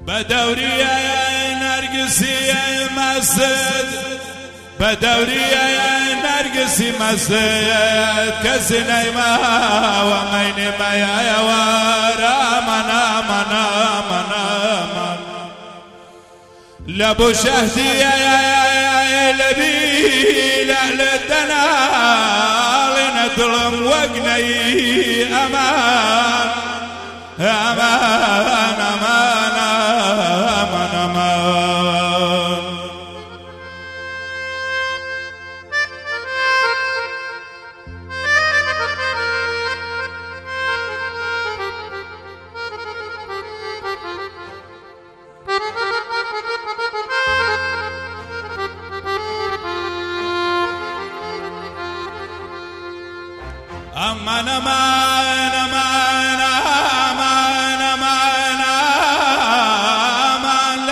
بدوري نرقصي مسجد بدوري نرقصي مسجد كزنيمة ومين ما يا ورا منا منا منا لابو شهدي يا لبي لعلتنا لنظلم وقني امان امان امان امان امان امان امان امان امان امان امان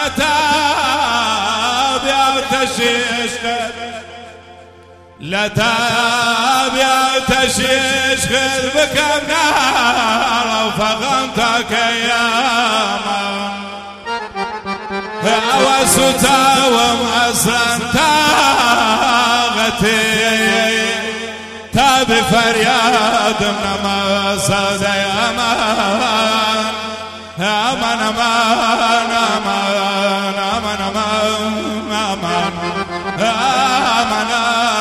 لتاب يا تشيش لتاب يا تشيش بكم نار وفغمتك اياما وستا ومأسرا تاغتي تاب فرياد من ما صاد يا امان امان امان امان امان امان امان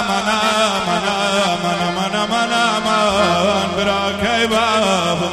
امان امان امان براك باب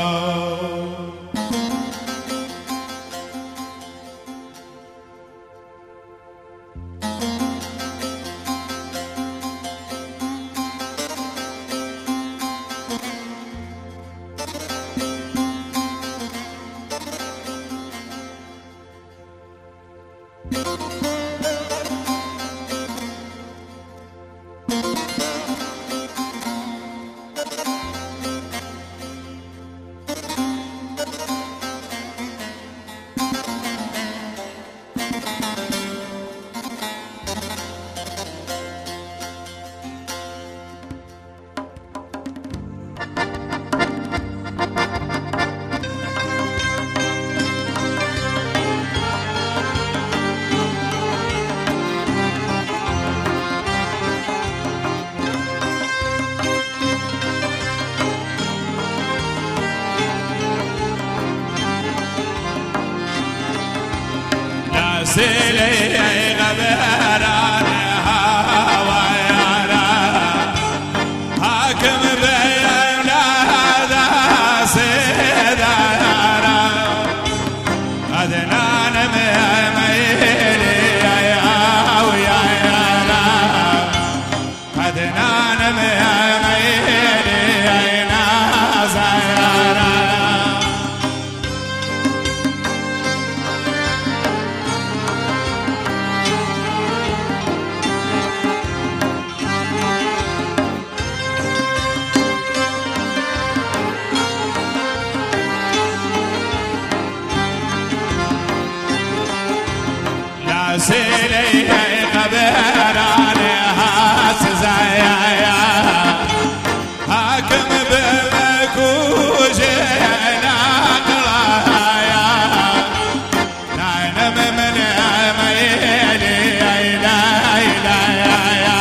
سيلي غبران هوا يارا حاكم بين هذا سيدا يارا أدنان ميلي يا ويا يارا أدنان ميلي يا ناس يارا سيلي غبران هاتزايا حاكم بمكوش ناقلايا ناينم من ميلي لا إلهيا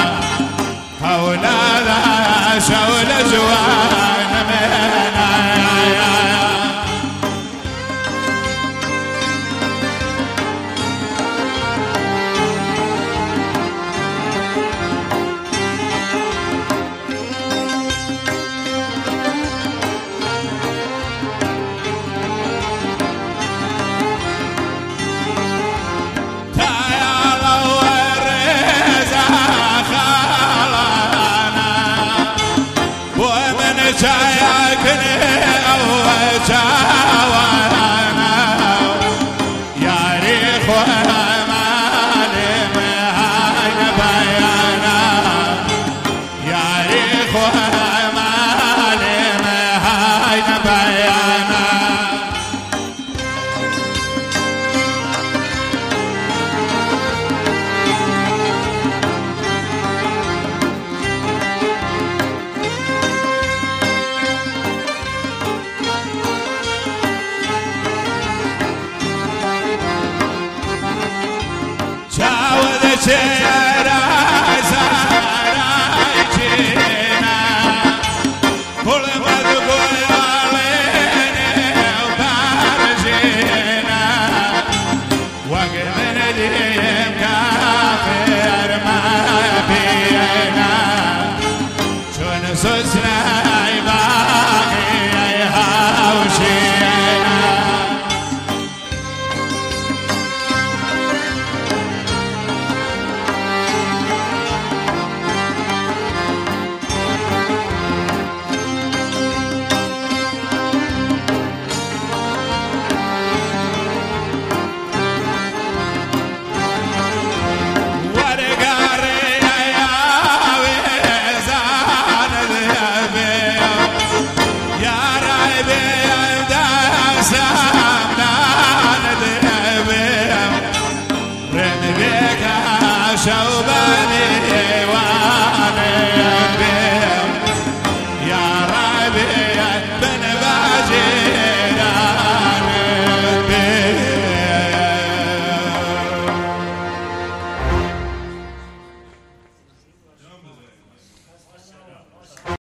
أولادا شول جوان منايا شوباني